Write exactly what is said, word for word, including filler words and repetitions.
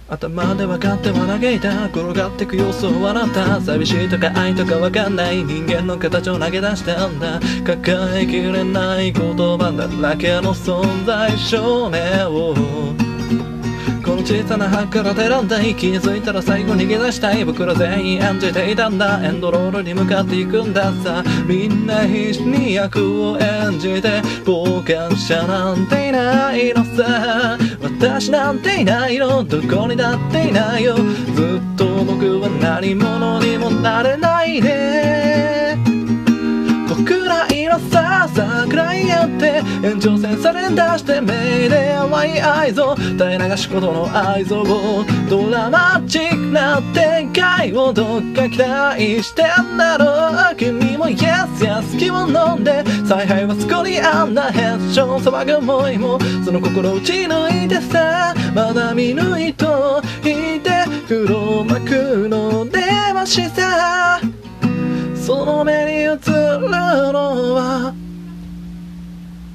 頭で分かっては嘆いた、転がってく様子を笑った。寂しいとか愛とか分かんない人間の形を投げ出したんだ。抱えきれない言葉だらけの存在証明をこの小さな箱から選んだい。気づいたら最後逃げ出したい。僕ら全員演じていたんだ。エンドロールに向かっていくんださ。みんな必死に役を演じて、傍観者なんていないのさ。私なんていないの、どこにだっていないよ。ずっと僕は何者にもなれないで。僕らいのさ、桜井やって延長線され出してメイデーワイ愛憎垂れ流しことの愛憎をドラマチックな展開をどっか期待してんだろう。君も Yes Yes 気を飲んで采配は作りあんなヘッション騒ぐ思いもその心打ち抜いてさ、まだ見抜いといて黒幕の出ました。その目に映る